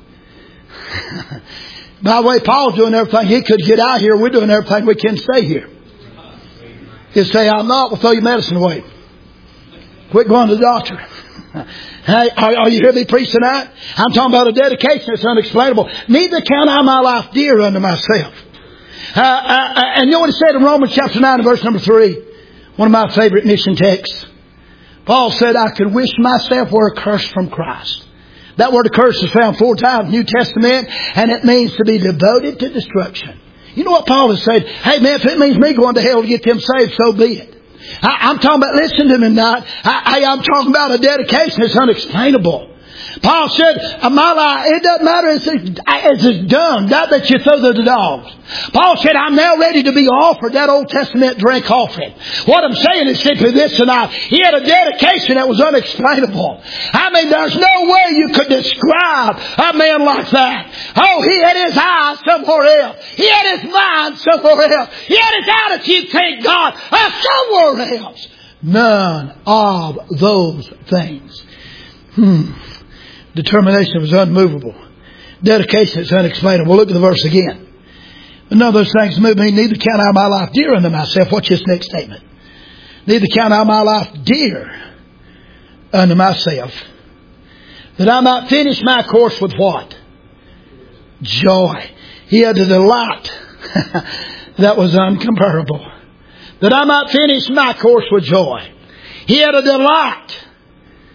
By the way, Paul's doing everything he could get out here. We're doing everything we can stay here. He'll say, I'm not, we'll throw your medicine away. Quit going to the doctor. Hey, are, are you hearing me preach tonight? I'm talking about a dedication that's unexplainable. Neither count I my life dear unto myself. Uh, uh, and you know what he said in Romans chapter nine, verse number three? One of my favorite mission texts. Paul said, I could wish myself were accursed from Christ. That word accursed is found four times in the New Testament, and it means to be devoted to destruction. You know what Paul has said? Hey man, if it means me going to hell to get them saved, so be it. I, I'm talking about, listen to me tonight. I, I, I'm talking about a dedication that's unexplainable. Paul said, my life, it doesn't matter if it's, it's done, not that you throw to the dogs. Paul said, I'm now ready to be offered that Old Testament drink offering. What I'm saying is simply this tonight. He had a dedication that was unexplainable. I mean, there's no way you could describe a man like that. Oh, he had his eyes somewhere else. He had his mind somewhere else. He had his attitude, thank God, somewhere else. None of those things. Hmm. Determination was unmovable. Dedication is unexplainable. Look at the verse again. None of those things move me. Neither count I my life dear unto myself. Watch this next statement. Neither count I my life dear unto myself, that I might finish my course with what? Joy. He had a delight that was incomparable. That I might finish my course with joy. He had a delight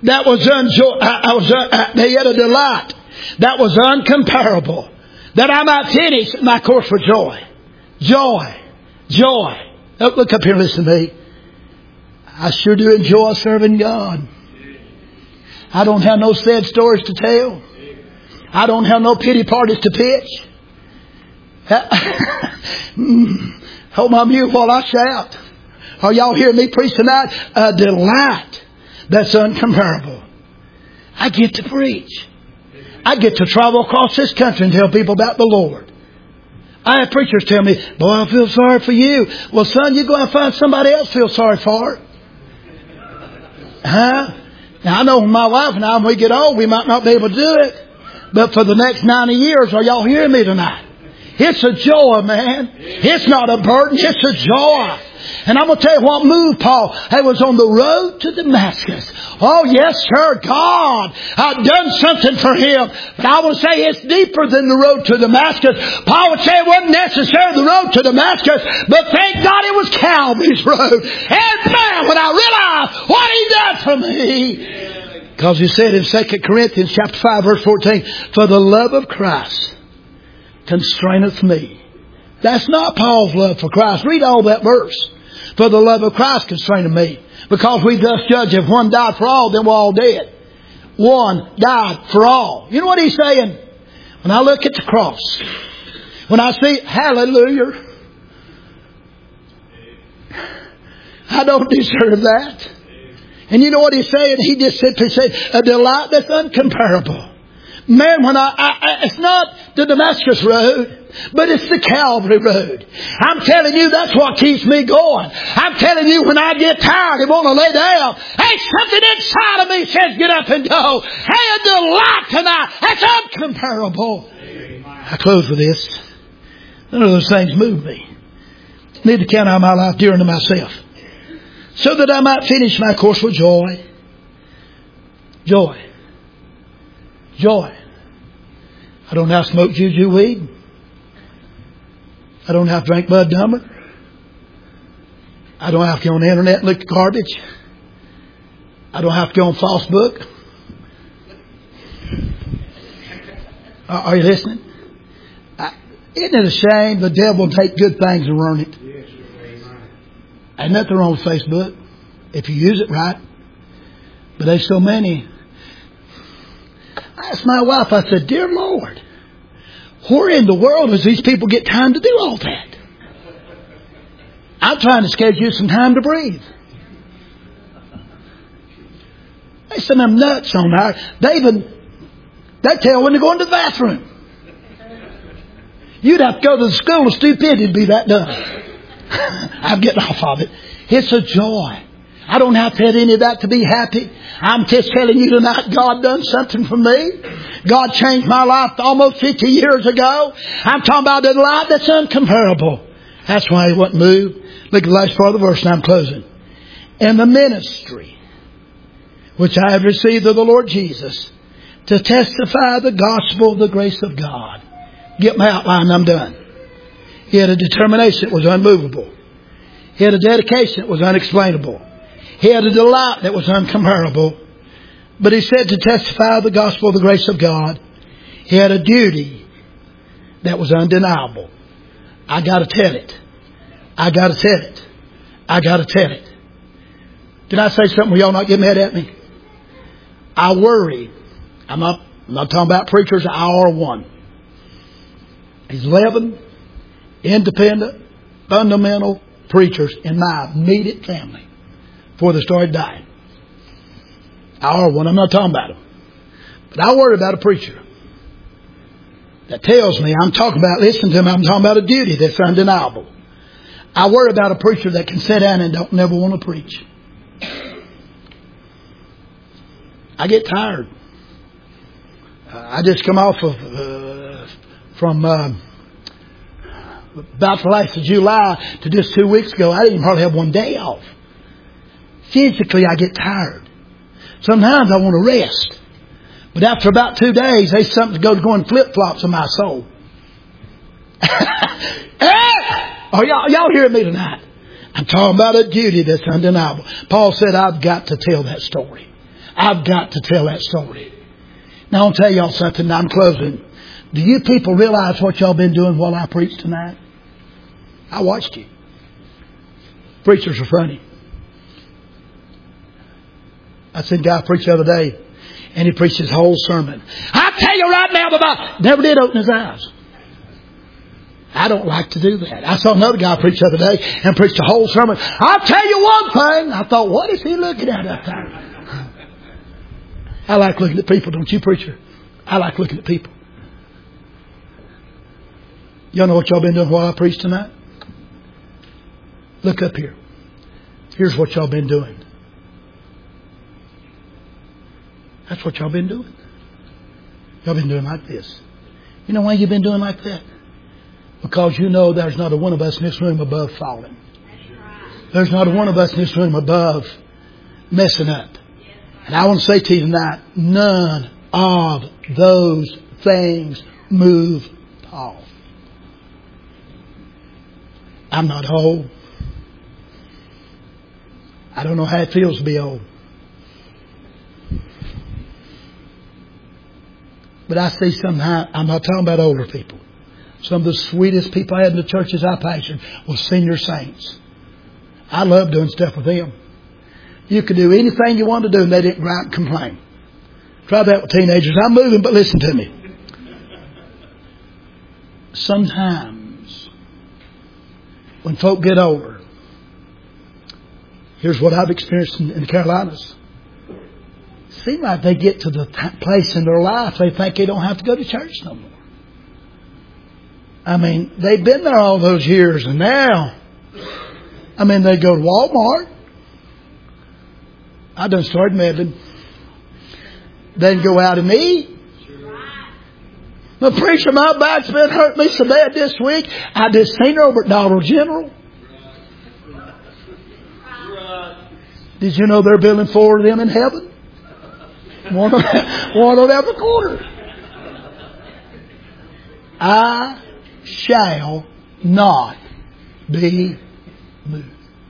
that was unjo- I, I was uh, they had a delight that was uncomparable, that I might finish my course for joy. Joy. Joy. Oh, look up here and listen to me. I sure do enjoy serving God. I don't have no sad stories to tell. I don't have no pity parties to pitch. Hold my mute while I shout. Are y'all hearing me preach tonight? A delight that's uncomparable. I get to preach. I get to travel across this country and tell people about the Lord. I have preachers tell me, boy, I feel sorry for you. Well, son, you go and find somebody else feel sorry for it. Huh? Now, I know when my wife and I, when we get old, we might not be able to do it. But for the next ninety years, are y'all hearing me tonight? It's a joy, man. It's not a burden. It's a joy. And I'm going to tell you what moved Paul. He was on the road to Damascus. Oh, yes, sir. God had done something for him. But I will say it's deeper than the road to Damascus. Paul would say it wasn't necessarily the road to Damascus, but thank God it was Calvary's road. And man, when I realized what he done for me. Because he said in Second Corinthians chapter five, verse fourteen, for the love of Christ constraineth me. That's not Paul's love for Christ. Read all that verse. For the love of Christ constraineth me. Because we thus judge if one died for all, then we're all dead. One died for all. You know what he's saying? When I look at the cross, when I see, hallelujah, I don't deserve that. And you know what he's saying? He just simply said, a delight that's uncomparable. Man, when I, I, I, it's not the Damascus road, but it's the Calvary road. I'm telling you, that's what keeps me going. I'm telling you, when I get tired and want to lay down, hey, something inside of me says, get up and go. Hey, a delight tonight. That's uncomparable. I close with this. None of those things move me. I need to count out my life dear unto myself, so that I might finish my course with joy. Joy. Joy. I don't have to smoke juju weed. I don't have to drink Bud Dumber. I don't have to go on the internet and look at garbage. I don't have to go on Facebook. Are, are you listening? I, isn't it a shame the devil will take good things and ruin it? Ain't nothing wrong with Facebook if you use it right. But there's so many. I asked my wife, I said, dear Lord, where in the world does these people get time to do all that? I'm trying to schedule some time to breathe. There's some of them nuts on there. They even, they tell when to go into the bathroom. You'd have to go to the school of stupidity to be that dumb. I'm getting off of it. It's a joy. I don't have to have any of that to be happy. I'm just telling you tonight, God done something for me. God changed my life almost fifty years ago. I'm talking about a delight that's uncomparable. That's why he wasn't moved. Look at the last part of the verse and I'm closing. And the ministry which I have received of the Lord Jesus to testify the gospel of the grace of God. Get my outline, I'm done. He had a determination that was unmovable. He had a dedication that was unexplainable. He had a delight that was uncomparable. But he said to testify the gospel of the grace of God. He had a duty that was undeniable. I got to tell it. I got to tell it. I got to tell it. Did I say something where y'all not get mad at me? I worry. I'm not, I'm not talking about preachers. I are one. He's eleven independent, fundamental preachers in my immediate family before they started dying. I are one. I'm not talking about them. But I worry about a preacher that tells me, I'm talking about, listen to him, I'm talking about a duty that's undeniable. I worry about a preacher that can sit down and don't never want to preach. I get tired. Uh, I just come off of uh, from uh, about the last of July to just two weeks ago. I didn't hardly have one day off. Physically, I get tired. Sometimes I want to rest. But after about two days, there's something to go to going flip-flops in my soul. Are y'all, y'all hearing me tonight? I'm talking about a duty that's undeniable. Paul said, I've got to tell that story. I've got to tell that story. Now I'll tell y'all something. I'm closing. Do you people realize what y'all been doing while I preached tonight? I watched you. Preachers are funny. I seen a guy preach the other day, and he preached his whole sermon. I tell you right now, the Bible never did open his eyes. I don't like to do that. I saw another guy preach the other day and preached a whole sermon. I'll tell you one thing. I thought, what is he looking at up there? I like looking at people, don't you, preacher? I like looking at people. Y'all know what y'all been doing while I preach tonight? Look up here. Here's what y'all been doing. That's what y'all been doing. Y'all been doing like this. You know why you've been doing like that? Because you know there's not a one of us in this room above falling. There's not a one of us in this room above messing up. And I want to say to you tonight, none of those things move Paul. I'm not old. I don't know how it feels to be old. But I see somehow, I'm not talking about older people. Some of the sweetest people I had in the churches I pastored were senior saints. I love doing stuff with them. You could do anything you wanted to do and they didn't gripe and complain. Try that with teenagers. I'm moving, but listen to me. Sometimes, when folk get older, here's what I've experienced in, in the Carolinas. It seems like they get to the t- place in their life they think they don't have to go to church no more. I mean, they've been there all those years, and now, I mean, they go to Walmart. I done started meddling. They can go out and eat. The preacher, my back's been hurting me so bad this week. I just seen her over at Dollar General. Did you know they're building four of them in heaven? One on, one on every corner. I shall not be moved.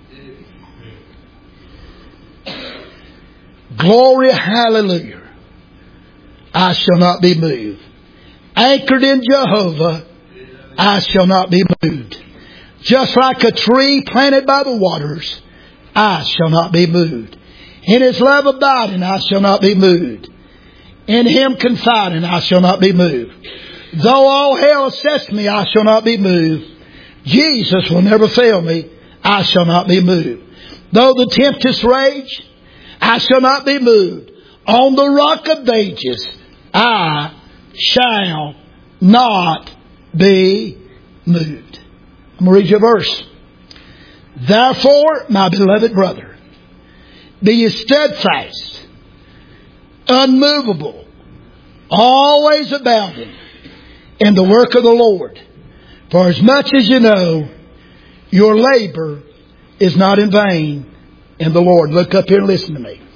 Glory, hallelujah. I shall not be moved. Anchored in Jehovah, I shall not be moved. Just like a tree planted by the waters, I shall not be moved. In His love abiding, I shall not be moved. In Him confiding, I shall not be moved. Though all hell assess me, I shall not be moved. Jesus will never fail me, I shall not be moved. Though the tempest rage, I shall not be moved. On the rock of ages, I shall not be moved. I'm going to read you a verse. Therefore, my beloved brother, be ye steadfast, unmovable, always abounding in the work of the Lord. For as much as you know, your labor is not in vain in the Lord. Look up here and listen to me.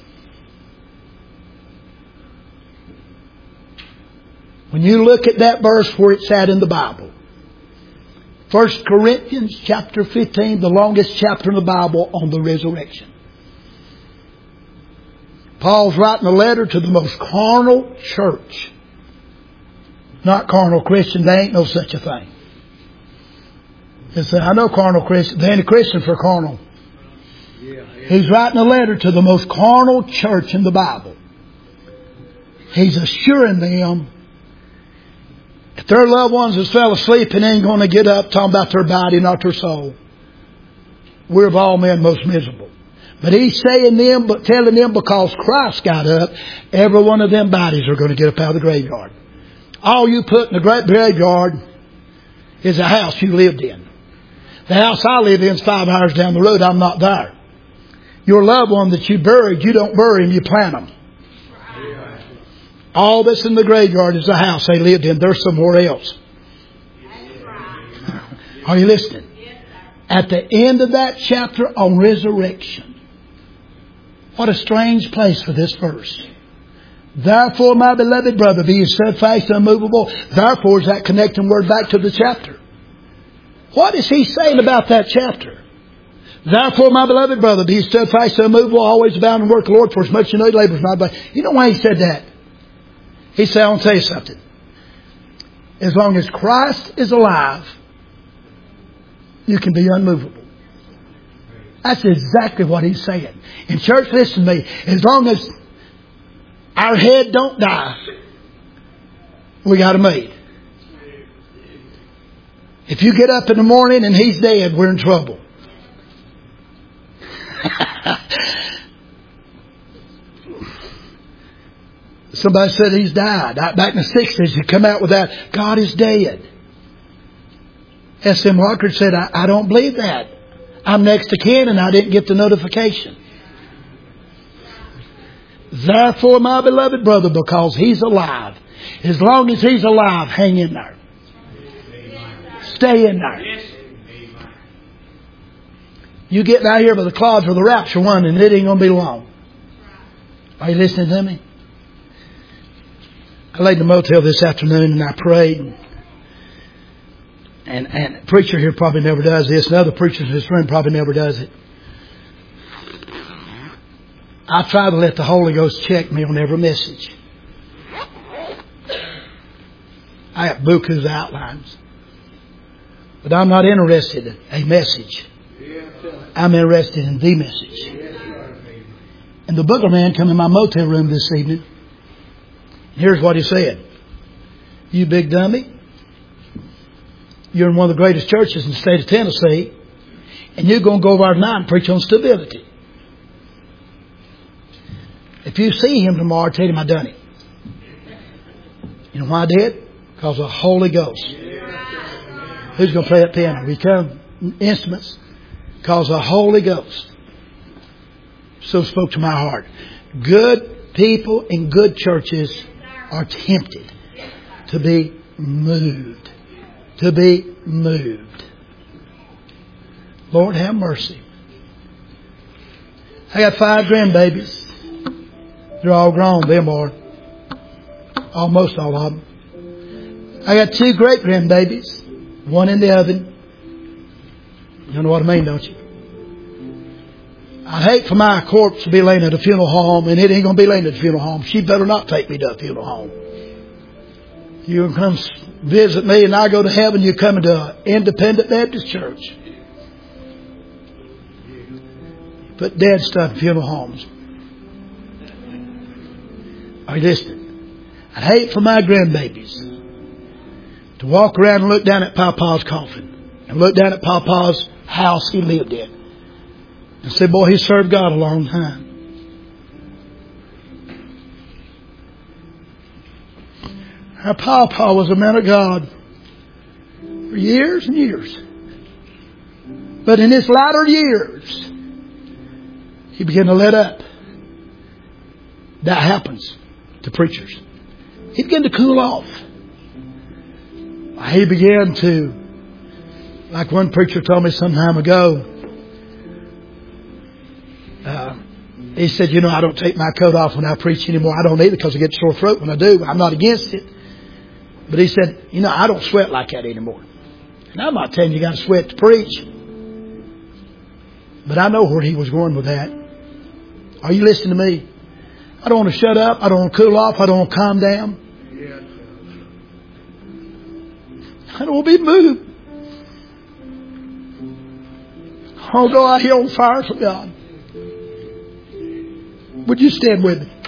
When you look at that verse where it's at in the Bible, First Corinthians chapter fifteen, the longest chapter in the Bible on the resurrection. Paul's writing a letter to the most carnal church. Not carnal Christian, there ain't no such a thing. He said, I know carnal Christians, they ain't a Christian for carnal. He's writing a letter to the most carnal church in the Bible. He's assuring them if their loved ones has fell asleep and ain't going to get up talking about their body, not their soul, we're of all men most miserable. But he's saying them, but telling them because Christ got up, every one of them bodies are going to get up out of the graveyard. All you put in the great graveyard is a house you lived in. The house I live in is five hours down the road. I'm not there. Your loved one that you buried, you don't bury them, you plant them. All that's in the graveyard is the house they lived in. They're somewhere else. Are you listening? At the end of that chapter on resurrection, what a strange place for this verse. Therefore, my beloved brother, be ye steadfast and unmovable. Therefore is that connecting word back to the chapter. What is he saying about that chapter? Therefore, my beloved brother, be steadfast, unmovable, always abound in work of the Lord, for as much you know he labors not by. You know why he said that? He said, I want to tell you something. As long as Christ is alive, you can be unmovable. That's exactly what he's saying. In church, listen to me. As long as our head don't die, we got him made. If you get up in the morning and he's dead, we're in trouble. Somebody said he's died. Back in the sixties, he come out with that, God is dead. S M Lockridge said, I, I don't believe that. I'm next to kin and I didn't get the notification. Therefore, my beloved brother, because he's alive, as long as he's alive, hang in there. Stay in there. You get out here by the clouds for the rapture one and it ain't going to be long. Are you listening to me? I laid in the motel this afternoon and I prayed. And, and a preacher here probably never does this. And other preachers in this room probably never does it. I try to let the Holy Ghost check me on every message. I have bukus outlines. But I'm not interested in a message. I'm interested in the message. And the booger man come in my motel room this evening. Here's what he said. You big dummy. You're in one of the greatest churches in the state of Tennessee. And you're going to go over there tonight and preach on stability. If you see him tomorrow, tell him I done it. You know why I did? Because of the Holy Ghost. Who's going to play that piano? We come instruments. Because the Holy Ghost so spoke to my heart. Good people in good churches are tempted to be moved. To be moved. Lord, have mercy. I got five grandbabies. They're all grown. Them are. Almost all of them. I got two great grandbabies. One in the oven. You know what I mean, don't you? I'd hate for my corpse to be laying at a funeral home, and it ain't going to be laying at a funeral home. She better not take me to a funeral home. You can come visit me and I go to heaven, you come into an independent Baptist church. Put dead stuff in funeral homes. Are you listening? I'd hate for my grandbabies to walk around and look down at Papa's coffin and look down at Papa's house he lived in and say, boy, he served God a long time. Our Papa was a man of God for years and years. But in his latter years, he began to let up. That happens to preachers. He began to cool off. He began to, like one preacher told me some time ago, uh, he said, you know, I don't take my coat off when I preach anymore. I don't either because I get sore throat when I do. I'm not against it. But he said, you know, I don't sweat like that anymore. And I'm not telling you you got to sweat to preach. But I know where he was going with that. Are you listening to me? I don't want to shut up. I don't want to cool off. I don't want to calm down. I don't want to be moved. I want to go out here on fire for God. Would you stand with me?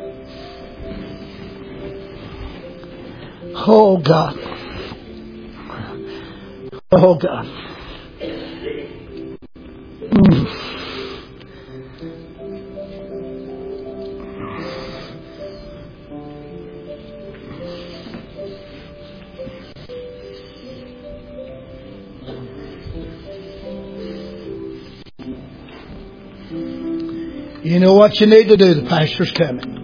Oh God. Oh God. Mm. You know what you need to do? The pastor's coming.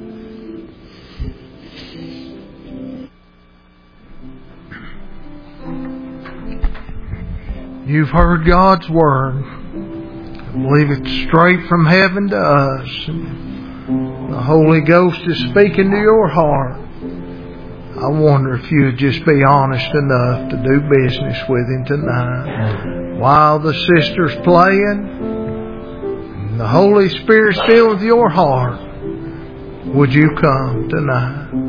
You've heard God's Word. I believe it's straight from heaven to us. The Holy Ghost is speaking to your heart. I wonder if you would just be honest enough to do business with Him tonight. While the sister's playing, and the Holy Spirit's filled with your heart, would you come tonight?